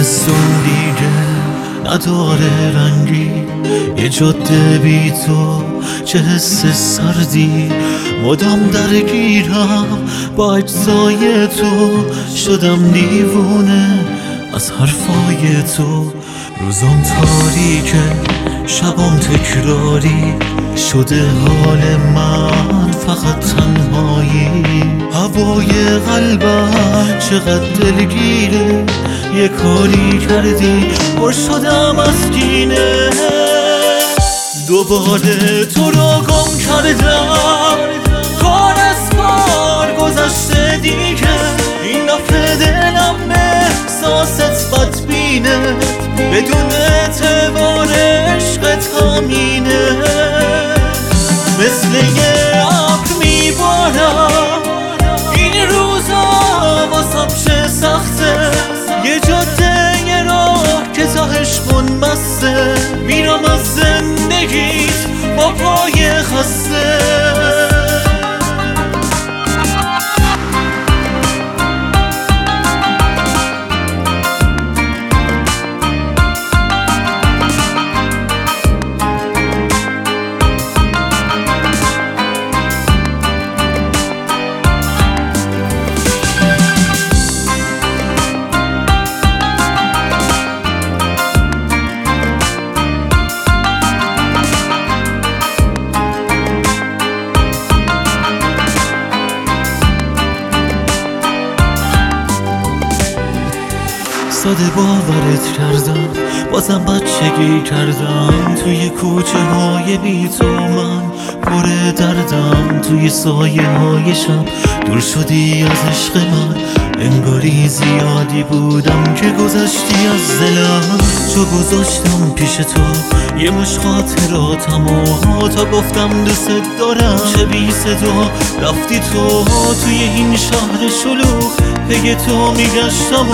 زمستون دیگه نداره رنگی، یه جاده بی تو چه حس سردی. مدام درگیرم با اجزای تو، شدم دیوونه از حرفای تو. روزام تاریکه شبام تکراری، شده حال من فقط تنهایی. هوای قلبم چقدر دلگیره، یه کاری کردی پر شدم از کینه. دوباره تو رو گم کردم، کار از کار گذشته دیگه. این دفعه دلم به احساست بدبینه، بدون اعتبار عشقت همینه. مثل یه ابر میبارم این روزا، واسم چه سخته. یه جاده یه راه که تاهش منبسته، میرم از زندگیت با پای خسته. ساده باورت کردم، بازم بچگی کردم. توی کوچه های بی تو من پر دردم، توی سایه های شب دور شدی از عشق من. انگاری زیادی بودم که گذشتی از دلم، چو گذاشتم پیش تو یه مش خاطراتم و تا گفتم دوست دارم چه بی صدا رفتی تو. توی این شهر شلوغ پی تو میگشتم